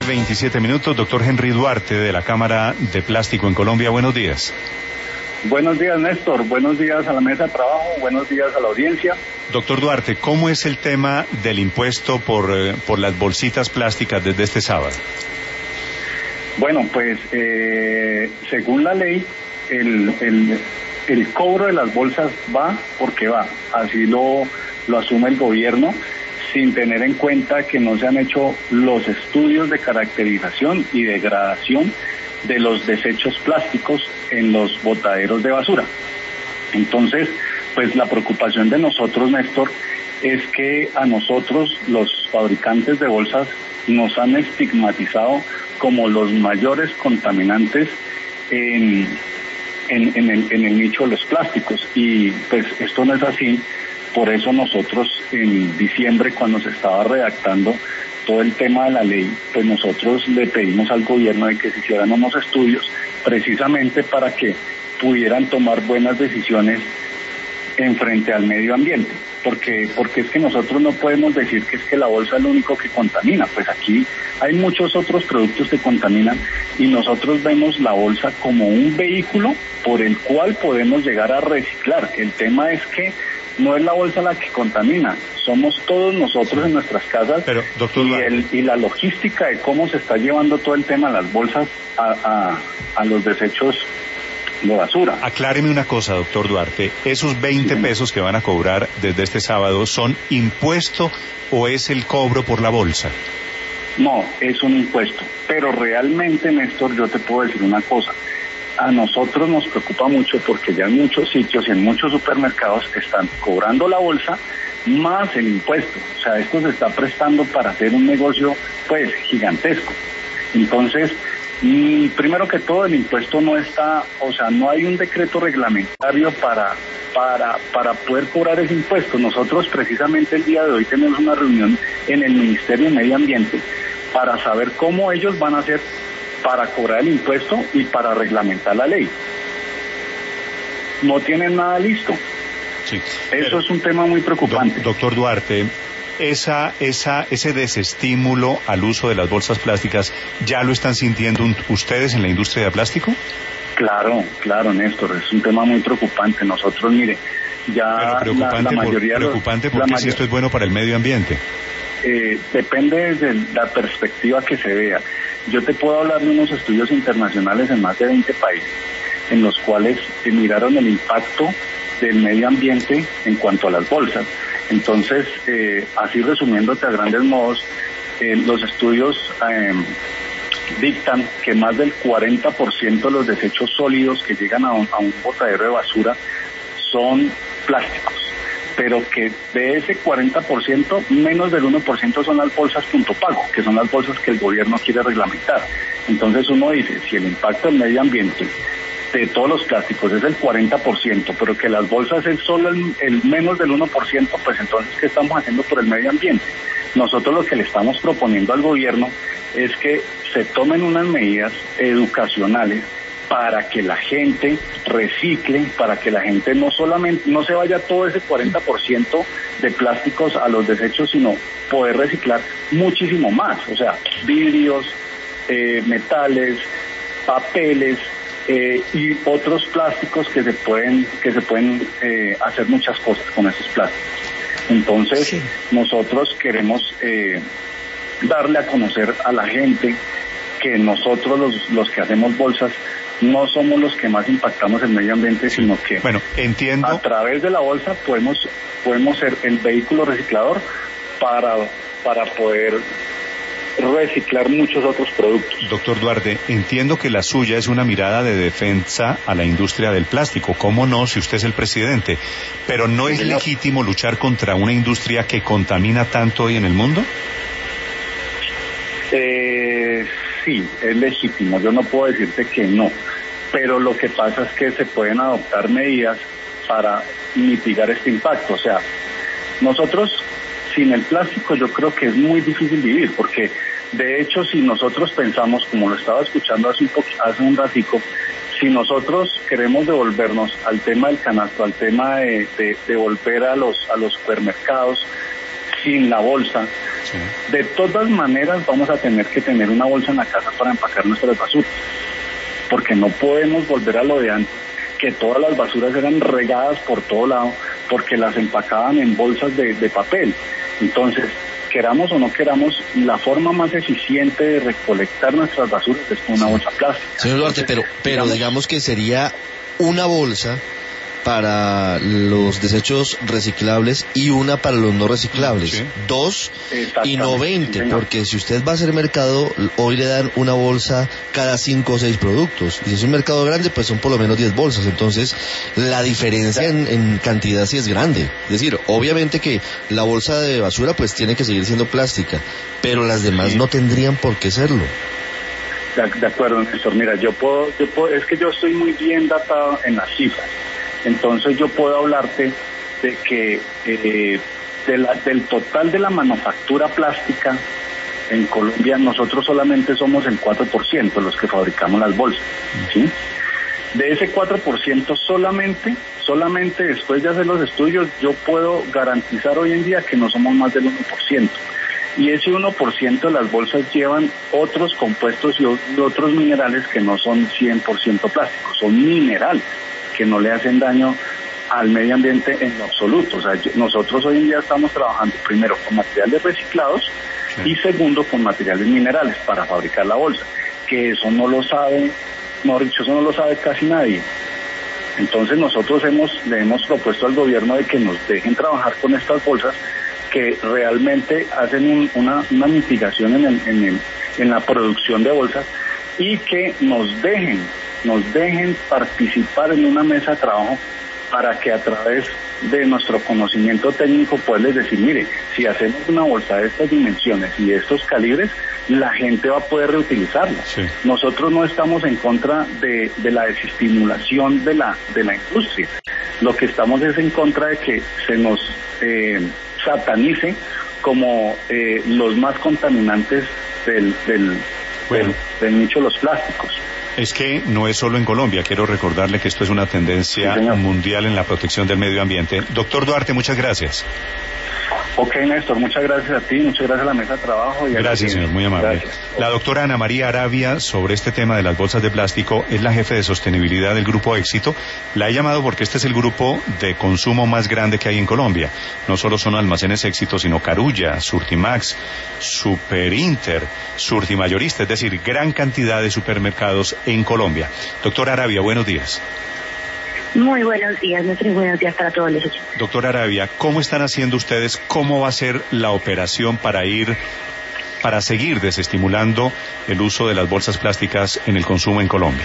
27 minutos, doctor Henry Duarte de la Cámara de Plástico en Colombia, buenos días. Buenos días, Néstor, buenos días a la mesa de trabajo, buenos días a la audiencia. Doctor Duarte, ¿cómo es el tema del impuesto por las bolsitas plásticas desde este sábado? Bueno, pues según la ley, el cobro de las bolsas va porque va, así lo asume el gobierno, sin tener en cuenta que no se han hecho los estudios de caracterización y degradación de los desechos plásticos en los botaderos de basura. Entonces, pues la preocupación de nosotros, Néstor, es que a nosotros, los fabricantes de bolsas, nos han estigmatizado como los mayores contaminantes en el nicho de los plásticos, y pues esto no es así. Por eso nosotros en diciembre, cuando se estaba redactando todo el tema de la ley, pues nosotros le pedimos al gobierno de que se hicieran unos estudios precisamente para que pudieran tomar buenas decisiones en frente al medio ambiente, porque es que nosotros no podemos decir que es que la bolsa es lo único que contamina. Pues aquí hay muchos otros productos que contaminan, y nosotros vemos la bolsa como un vehículo por el cual podemos llegar a reciclar. El tema es que no es la bolsa la que contamina, somos todos nosotros en nuestras casas. Pero, doctor, y la logística de cómo se está llevando todo el tema de las bolsas a los desechos de basura. Acláreme una cosa, doctor Duarte, ¿esos 20 pesos que van a cobrar desde este sábado son impuesto o es el cobro por la bolsa? No, es un impuesto, pero realmente, Néstor, yo te puedo decir una cosa. A nosotros nos preocupa mucho porque ya en muchos sitios y en muchos supermercados están cobrando la bolsa más el impuesto. O sea, esto se está prestando para hacer un negocio, pues, gigantesco. Entonces, primero que todo, el impuesto no está, o sea, no hay un decreto reglamentario para poder cobrar ese impuesto. Nosotros precisamente el día de hoy tenemos una reunión en el Ministerio de Medio Ambiente para saber cómo ellos van a hacer para cobrar el impuesto y para reglamentar la ley. No tienen nada listo. Sí, eso es un tema muy preocupante. Doctor Duarte, ese desestímulo al uso de las bolsas plásticas, ¿ya lo están sintiendo ustedes en la industria de plástico? Claro, Néstor, es un tema muy preocupante. Nosotros, mire, ya preocupante, la mayoría... preocupante porque si esto es bueno para el medio ambiente. Depende desde la perspectiva que se vea. Yo te puedo hablar de unos estudios internacionales en más de 20 países, en los cuales miraron el impacto del medio ambiente en cuanto a las bolsas. Entonces, así resumiéndote a grandes modos, los estudios dictan que más del 40% de los desechos sólidos que llegan a un botadero de basura son plásticos, pero que de ese 40%, menos del 1% son las bolsas punto pago, que son las bolsas que el gobierno quiere reglamentar. Entonces uno dice, si el impacto del medio ambiente de todos los plásticos es el 40%, pero que las bolsas es solo el menos del 1%, pues entonces, ¿qué estamos haciendo por el medio ambiente? Nosotros lo que le estamos proponiendo al gobierno es que se tomen unas medidas educacionales para que la gente recicle, para que la gente no se vaya todo ese 40% de plásticos a los desechos, sino poder reciclar muchísimo más, o sea, vidrios, metales, papeles y otros plásticos que se pueden hacer muchas cosas con esos plásticos. Entonces, sí, nosotros queremos darle a conocer a la gente que nosotros los que hacemos bolsas no somos los que más impactamos el medio ambiente, sino que entiendo, a través de la bolsa podemos ser el vehículo reciclador para poder reciclar muchos otros productos. Doctor Duarte, entiendo que la suya es una mirada de defensa a la industria del plástico, ¿cómo no, si usted es el presidente? Pero ¿no es legítimo luchar contra una industria que contamina tanto hoy en el mundo? Sí, es legítimo, yo no puedo decirte que no, pero lo que pasa es que se pueden adoptar medidas para mitigar este impacto. O sea, nosotros sin el plástico yo creo que es muy difícil vivir, porque de hecho si nosotros pensamos, como lo estaba escuchando hace un ratico, si nosotros queremos devolvernos al tema del canasto, al tema de volver a los supermercados sin la bolsa, Sí. De todas maneras vamos a tener que tener una bolsa en la casa para empacar nuestras basuras, porque no podemos volver a lo de antes, que todas las basuras eran regadas por todo lado, porque las empacaban en bolsas de papel. Entonces, queramos o no queramos, la forma más eficiente de recolectar nuestras basuras es con una bolsa plástica. Señor Duarte, pero digamos que sería una bolsa para los desechos reciclables y una para los no reciclables. Sí. 2 y no 20, sí, porque si usted va a hacer mercado, hoy le dan una bolsa cada 5 o 6 productos. Y si es un mercado grande, pues son por lo menos 10 bolsas. Entonces, la diferencia en cantidad sí es grande. Es decir, obviamente que la bolsa de basura pues tiene que seguir siendo plástica, pero las demás no tendrían por qué serlo. De acuerdo, Néstor. Mira, yo puedo, es que yo estoy muy bien datado en las cifras. Entonces yo puedo hablarte de que del total de la manufactura plástica en Colombia, nosotros solamente somos el 4% los que fabricamos las bolsas, ¿sí? De ese 4% solamente después de hacer los estudios, yo puedo garantizar hoy en día que no somos más del 1%. Y ese 1% de las bolsas llevan otros compuestos y otros minerales que no son 100% plásticos, son minerales que no le hacen daño al medio ambiente en lo absoluto. O sea, nosotros hoy en día estamos trabajando primero con materiales reciclados y segundo con materiales minerales para fabricar la bolsa, que eso no lo sabe, mejor dicho, eso no lo sabe casi nadie. Entonces nosotros le hemos propuesto al gobierno de que nos dejen trabajar con estas bolsas que realmente hacen una mitigación en la producción de bolsas y que nos dejen participar en una mesa de trabajo para que a través de nuestro conocimiento técnico poderles decir, mire, si hacemos una bolsa de estas dimensiones y de estos calibres, la gente va a poder reutilizarla. Sí. Nosotros no estamos en contra de la desestimulación de la industria. Lo que estamos es en contra de que se nos satanice como los más contaminantes del nicho de los plásticos. Es que no es solo en Colombia, quiero recordarle que esto es una tendencia mundial en la protección del medio ambiente. Doctor Duarte, muchas gracias. Ok, Néstor, muchas gracias a ti, muchas gracias a la mesa de trabajo. Gracias, señor, muy amable. Gracias. La doctora Ana María Aravia, sobre este tema de las bolsas de plástico, es la jefe de sostenibilidad del Grupo Éxito. La he llamado porque este es el grupo de consumo más grande que hay en Colombia. No solo son almacenes Éxito, sino Carulla, Surtimax, Superinter, Surtimayorista, es decir, gran cantidad de supermercados en Colombia. Doctora Aravia, buenos días. Muy buenos días, Néstor, y buenos días para todos los oyentes. Doctora Aravia, ¿cómo están haciendo ustedes? ¿Cómo va a ser la operación para seguir desestimulando el uso de las bolsas plásticas en el consumo en Colombia?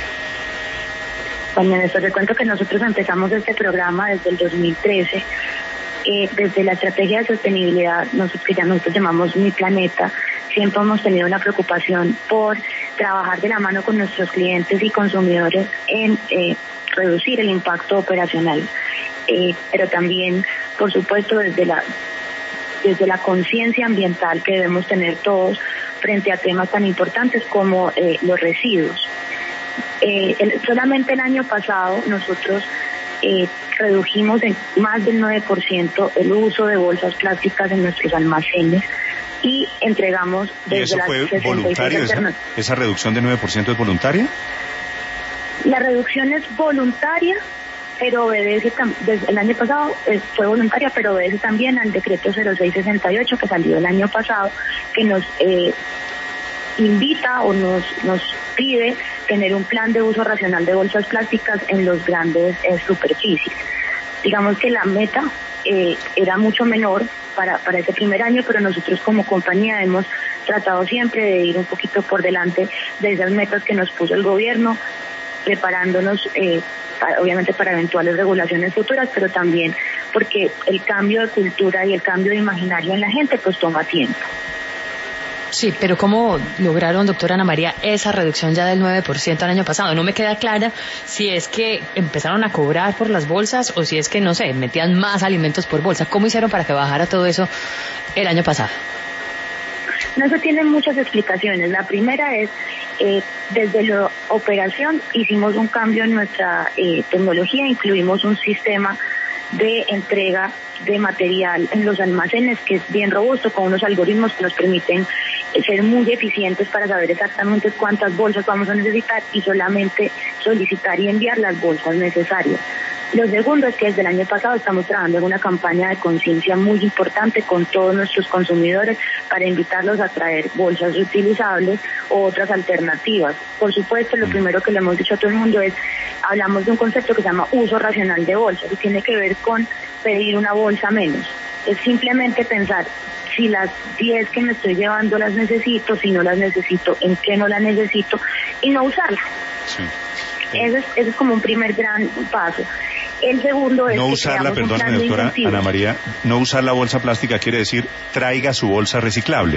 Bueno, Néstor, te cuento que nosotros empezamos este programa desde el 2013. Desde la estrategia de sostenibilidad, que ya nosotros llamamos Mi Planeta, siempre hemos tenido una preocupación por trabajar de la mano con nuestros clientes y consumidores en reducir el impacto operacional, pero también, por supuesto, desde la conciencia ambiental que debemos tener todos frente a temas tan importantes como los residuos. Solamente el año pasado nosotros redujimos en más del 9% el uso de bolsas plásticas en nuestros almacenes y entregamos desde ¿Y eso fue voluntario? ¿Esa reducción de 9% es voluntaria? La reducción es voluntaria, pero obedece, desde el año pasado fue voluntaria, pero obedece también al decreto 0668 que salió el año pasado, que nos invita o nos pide tener un plan de uso racional de bolsas plásticas en los grandes superficies. Digamos que la meta era mucho menor para ese primer año, pero nosotros como compañía hemos tratado siempre de ir un poquito por delante de esas metas que nos puso el gobierno, preparándonos obviamente para eventuales regulaciones futuras, pero también porque el cambio de cultura y el cambio de imaginario en la gente pues toma tiempo. Sí, pero ¿cómo lograron, doctora Ana María, esa reducción ya del 9% el año pasado? No me queda clara si es que empezaron a cobrar por las bolsas o si es que, no sé, metían más alimentos por bolsa. ¿Cómo hicieron para que bajara todo eso el año pasado? No, eso tiene muchas explicaciones. La primera es, desde la operación hicimos un cambio en nuestra tecnología, incluimos un sistema de entrega de material en los almacenes, que es bien robusto, con unos algoritmos que nos permiten ser muy eficientes para saber exactamente cuántas bolsas vamos a necesitar y solamente solicitar y enviar las bolsas necesarias. Lo segundo es que desde el año pasado estamos trabajando en una campaña de conciencia muy importante con todos nuestros consumidores para invitarlos a traer bolsas reutilizables o otras alternativas. Por supuesto, lo primero que le hemos dicho a todo el mundo es, hablamos de un concepto que se llama uso racional de bolsas y tiene que ver con pedir una bolsa menos. Es simplemente pensar, si las 10 que me estoy llevando las necesito, si no las necesito, en qué no las necesito, y no usarlas. Sí. Ese es como un primer gran paso. El segundo es no usarla, perdóname doctora Ana María, no usar la bolsa plástica quiere decir traiga su bolsa reciclable.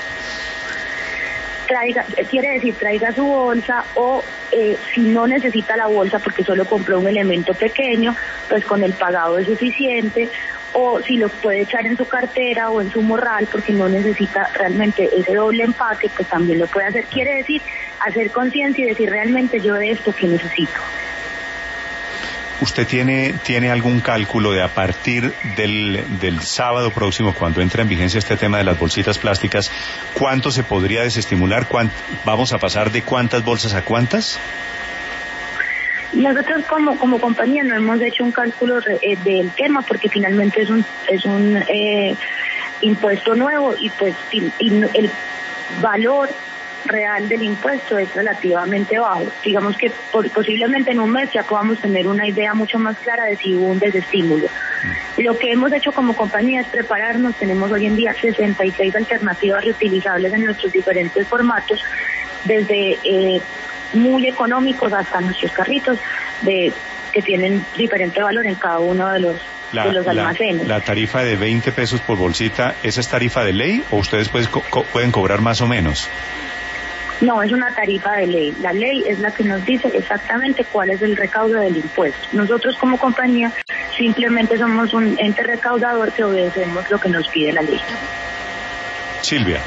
Traiga su bolsa, o si no necesita la bolsa porque solo compró un elemento pequeño, pues con el pagado es suficiente, o si lo puede echar en su cartera o en su morral porque no necesita realmente ese doble empaque, pues también lo puede hacer. Quiere decir hacer conciencia y decir realmente yo de esto que necesito. ¿Usted tiene algún cálculo de a partir del sábado próximo, cuando entra en vigencia este tema de las bolsitas plásticas, cuánto se podría desestimular? ¿Vamos a pasar de cuántas bolsas a cuántas? Nosotros como compañía no hemos hecho un cálculo del tema porque finalmente es un impuesto nuevo y pues el valor real del impuesto es relativamente bajo. Digamos que posiblemente en un mes ya podamos tener una idea mucho más clara de si hubo un desestímulo. Lo que hemos hecho como compañía es prepararnos. Tenemos hoy en día 66 alternativas reutilizables en nuestros diferentes formatos, desde muy económicos hasta nuestros carritos que tienen diferente valor en cada uno de los almacenes. La tarifa de 20 pesos por bolsita, ¿esa es tarifa de ley o ustedes pueden cobrar más o menos? No, es una tarifa de ley. La ley es la que nos dice exactamente cuál es el recaudo del impuesto. Nosotros como compañía simplemente somos un ente recaudador que obedecemos lo que nos pide la ley. Silvia.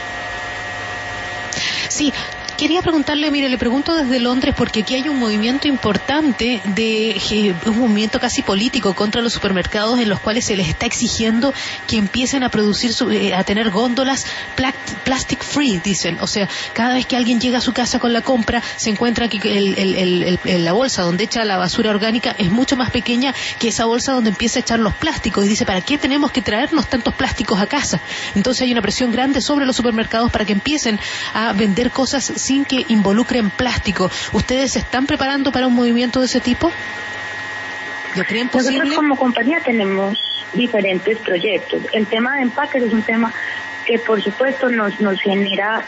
Sí. Quería preguntarle, mire, le pregunto desde Londres porque aquí hay un movimiento importante un movimiento casi político contra los supermercados en los cuales se les está exigiendo que empiecen a producir, a tener góndolas plastic free, dicen. O sea, cada vez que alguien llega a su casa con la compra, se encuentra que la bolsa donde echa la basura orgánica es mucho más pequeña que esa bolsa donde empieza a echar los plásticos. Y dice, ¿para qué tenemos que traernos tantos plásticos a casa? Entonces hay una presión grande sobre los supermercados para que empiecen a vender cosas sin que involucren plástico. ¿Ustedes se están preparando para un movimiento de ese tipo? ¿Lo creen posible? Nosotros como compañía tenemos diferentes proyectos. El tema de empaques es un tema que por supuesto nos genera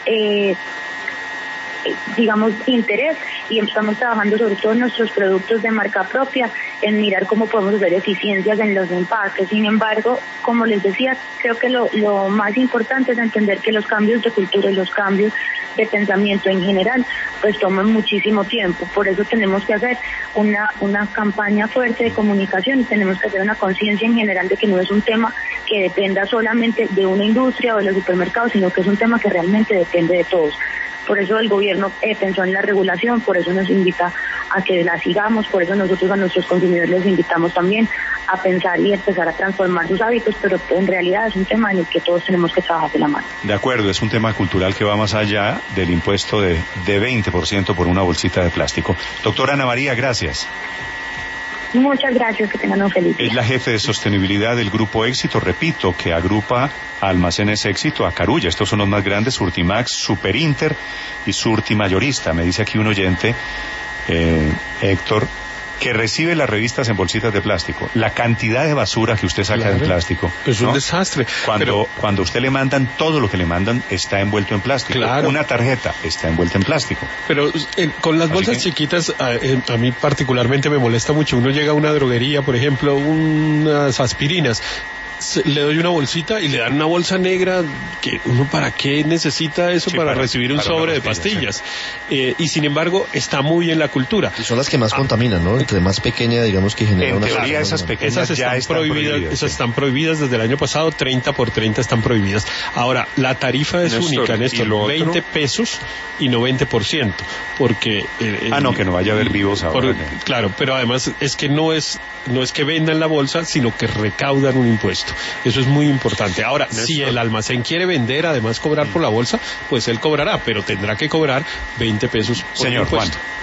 interés, y estamos trabajando sobre todo en nuestros productos de marca propia, en mirar cómo podemos hacer eficiencias en los empaques. Sin embargo, como les decía, creo que lo más importante es entender que los cambios de cultura y los cambios de pensamiento en general pues toman muchísimo tiempo. Por eso tenemos que hacer una campaña fuerte de comunicación y tenemos que hacer una conciencia en general de que no es un tema que dependa solamente de una industria o de los supermercados, sino que es un tema que realmente depende de todos. Por eso el gobierno pensó en la regulación, por eso nos invita a que la sigamos, por eso nosotros a nuestros consumidores les invitamos también a pensar y empezar a transformar sus hábitos, pero en realidad es un tema en el que todos tenemos que trabajar de la mano. De acuerdo, es un tema cultural que va más allá del impuesto de 20% por una bolsita de plástico. Doctora Ana María, gracias. Muchas gracias, que tengan un feliz día. Es la jefe de sostenibilidad del Grupo Éxito, repito, que agrupa a Almacenes Éxito, a Carulla. Estos son los más grandes: Surtimax, Superinter y Surti Mayorista. Me dice aquí un oyente, Héctor, que recibe las revistas en bolsitas de plástico. La cantidad de basura que usted saca, claro, de plástico. Es un desastre. Cuando usted le mandan, todo lo que le mandan está envuelto en plástico. Claro. Una tarjeta está envuelta en plástico. Pero con las bolsas chiquitas, a mí particularmente me molesta mucho. Uno llega a una droguería, por ejemplo, unas aspirinas, le doy una bolsita y le dan una bolsa negra, que uno para qué necesita eso, para recibir un sobre de pastillas. Y sin embargo está muy en la cultura. Y son las que más contaminan, ¿no? Entre más pequeña, digamos, que genera una... En teoría esas pequeñas ya están prohibidas. Esas están prohibidas desde el año pasado, 30 por 30 están prohibidas. Ahora, la tarifa es única, Néstor, 20 pesos y no 20%, porque... no, que no vaya a haber vivos ahora. Claro, pero además es que no es que vendan la bolsa, sino que recaudan un impuesto. Eso es muy importante. Ahora, si el almacén quiere vender, además cobrar por la bolsa, pues él cobrará, pero tendrá que cobrar 20 pesos por Señor impuesto. Juan.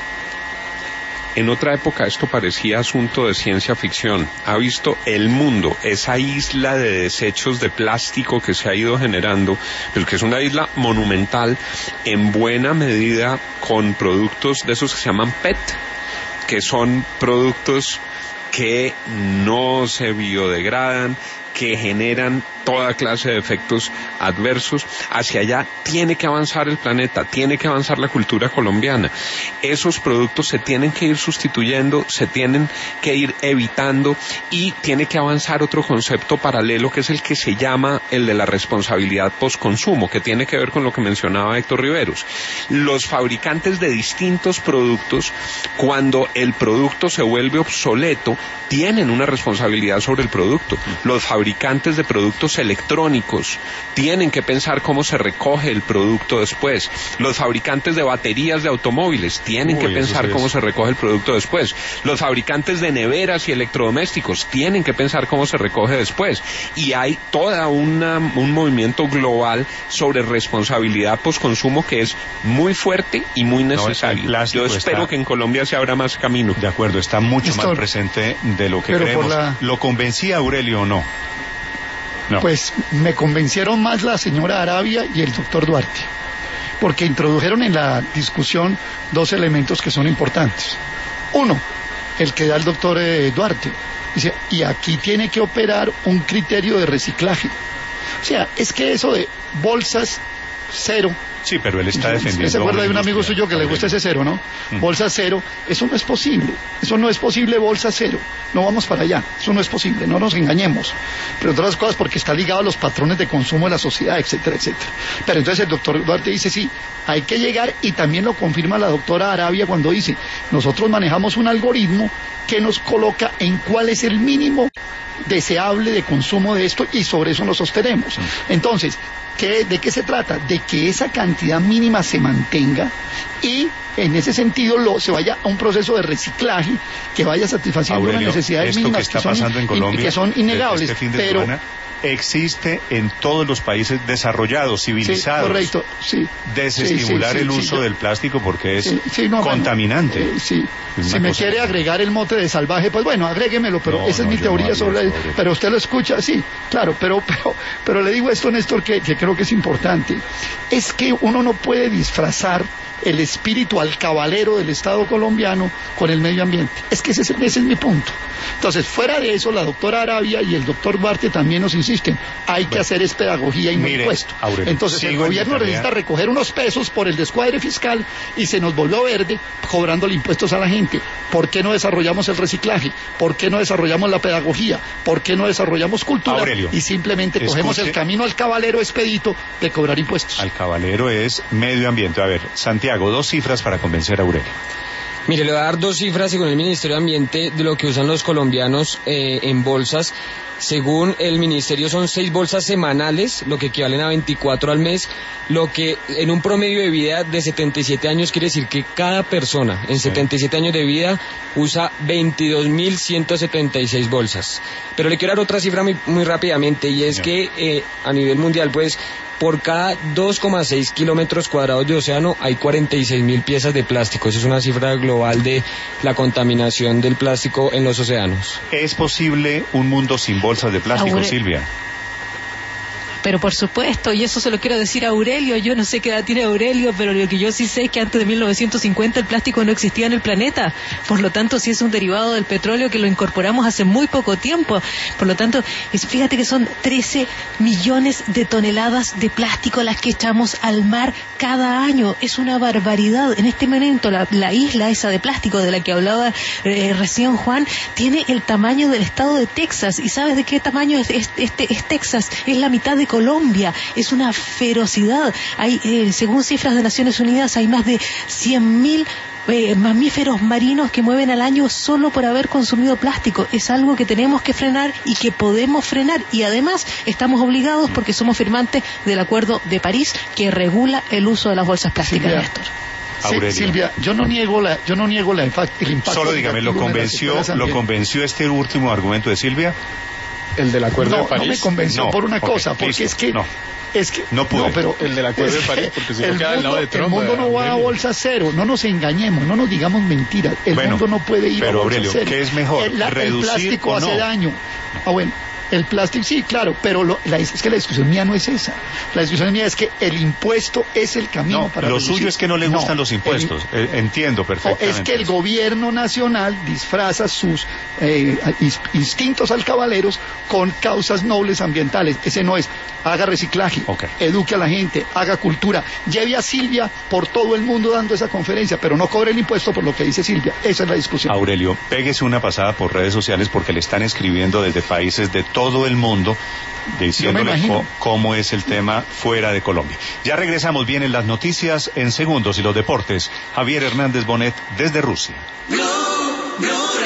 En otra época esto parecía asunto de ciencia ficción. Ha visto el mundo, esa isla de desechos de plástico que se ha ido generando, pero que es una isla monumental, en buena medida con productos de esos que se llaman PET, que son productos que no se biodegradan, que generan toda clase de efectos adversos. Hacia allá tiene que avanzar el planeta, tiene que avanzar la cultura colombiana. Esos productos se tienen que ir sustituyendo, se tienen que ir evitando, y tiene que avanzar otro concepto paralelo, que es el que se llama el de la responsabilidad postconsumo, que tiene que ver con lo que mencionaba Héctor Riveros. Los fabricantes de distintos productos, cuando el producto se vuelve obsoleto, tienen una responsabilidad sobre el producto. Los fabricantes de productos electrónicos tienen que pensar cómo se recoge el producto después. Los fabricantes de baterías de automóviles tienen que pensar cómo se recoge el producto después. Los fabricantes de neveras y electrodomésticos tienen que pensar cómo se recoge después. Y hay toda un movimiento global sobre responsabilidad postconsumo que es muy fuerte y muy necesario. Yo espero que en Colombia se abra más camino. De acuerdo, está mucho más presente de lo que creemos. ¿Lo convencía Aurelio o no? No. Pues me convencieron más la señora Arabia y el doctor Duarte, porque introdujeron en la discusión dos elementos que son importantes. Uno, el que da el doctor Duarte, dice, y aquí tiene que operar un criterio de reciclaje. O sea, es que eso de bolsas cero... Sí, pero él está defendiendo... ¿Se acuerda de un amigo suyo que le gusta ese cero, no? Bolsa cero, eso no es posible. Eso no es posible, bolsa cero. No vamos para allá. Eso no es posible, no nos engañemos. Pero otras cosas porque está ligado a los patrones de consumo de la sociedad, etcétera, etcétera. Pero entonces el doctor Duarte dice, sí, hay que llegar, y también lo confirma la doctora Arabia cuando dice, nosotros manejamos un algoritmo que nos coloca en cuál es el mínimo deseable de consumo de esto, y sobre eso nos sostenemos. Entonces, ¿de qué se trata? De que esa cantidad mínima se mantenga, y en ese sentido se vaya a un proceso de reciclaje que vaya satisfaciendo las necesidades mínimas que está pasando en Colombia, que son innegables. Pero existe en todos los países desarrollados, civilizados. Sí, correcto, sí. Desestimular el uso del plástico porque es contaminante. Si me quiere agregar el mote de salvaje, pues bueno, agréguemelo, pero esa es mi teoría sobre... Pero usted lo escucha, sí, claro, pero le digo esto, Néstor, que creo que es importante. Es que uno no puede disfrazar el espíritu alcabalero del Estado colombiano con el medio ambiente. Es que ese es mi punto. Entonces, fuera de eso, la doctora Arabia y el doctor Duarte también nos insisten, hay que hacer es pedagogía y no impuesto. Entonces, el gobierno necesita recoger unos pesos por el descuadre fiscal y se nos volvió verde cobrándole impuestos a la gente. ¿Por qué no desarrollamos el reciclaje? ¿Por qué no desarrollamos la pedagogía? ¿Por qué no desarrollamos cultura? Aurelio, y simplemente cogemos el camino alcabalero expedito de cobrar impuestos? Alcabalero es medio ambiente. A ver, Santiago, 2 cifras para convencer a Aurelio. Mire, le voy a dar 2 cifras según el Ministerio de Ambiente de lo que usan los colombianos en bolsas. Según el Ministerio son 6 bolsas semanales, lo que equivalen a 24 al mes, lo que en un promedio de vida de 77 años quiere decir que cada persona en 77 años de vida usa 22.176 bolsas. Pero le quiero dar otra cifra muy rápidamente, y es que a nivel mundial, pues, por cada 2,6 kilómetros cuadrados de océano hay 46.000 piezas de plástico. Esa es una cifra global de la contaminación del plástico en los océanos. ¿Es posible un mundo sin bolsas de plástico, Silvia? Pero por supuesto, y eso se lo quiero decir a Aurelio, yo no sé qué edad tiene Aurelio, pero lo que yo sí sé es que antes de 1950 el plástico no existía en el planeta, por lo tanto sí es un derivado del petróleo que lo incorporamos hace muy poco tiempo, por lo tanto, fíjate que son 13 millones de toneladas de plástico las que echamos al mar cada año, es una barbaridad. En este momento la isla esa de plástico de la que hablaba recién Juan, tiene el tamaño del estado de Texas, y ¿sabes de qué tamaño es Texas? Es la mitad de Colombia, es una ferocidad. Hay, según cifras de Naciones Unidas, hay más de 100.000 mamíferos marinos que mueven al año solo por haber consumido plástico. Es algo que tenemos que frenar y que podemos frenar, y además estamos obligados porque somos firmantes del Acuerdo de París que regula el uso de las bolsas plásticas, Néstor. Sí, Silvia, yo no niego el impacto. Solo dígame, ¿lo convenció este último argumento de Silvia? El del Acuerdo de París. No me convenció por una cosa, porque listo, es que no pude. No, pero el del Acuerdo de París, porque si no queda al lado de Trump. El mundo no va a bolsa cero, no nos engañemos, no nos digamos mentiras. El mundo no puede ir a bolsa Aurelio, cero. ¿qué es mejor? El plástico hace daño. Bueno, el plástico, sí, claro, pero es que la discusión mía no es esa. La discusión mía es que el impuesto es el camino para lo suyo es que no le gustan los impuestos. Entiendo perfectamente. Es que el gobierno nacional disfraza sus instintos alcabaleros con causas nobles ambientales. Ese no es. Haga reciclaje, eduque a la gente, haga cultura. Lleve a Silvia por todo el mundo dando esa conferencia, pero no cobre el impuesto por lo que dice Silvia. Esa es la discusión. Aurelio, péguese una pasada por redes sociales porque le están escribiendo desde países de todo el mundo diciéndole cómo es el tema fuera de Colombia. Ya regresamos, vienen las noticias en segundos y los deportes. Javier Hernández Bonet desde Rusia. Blue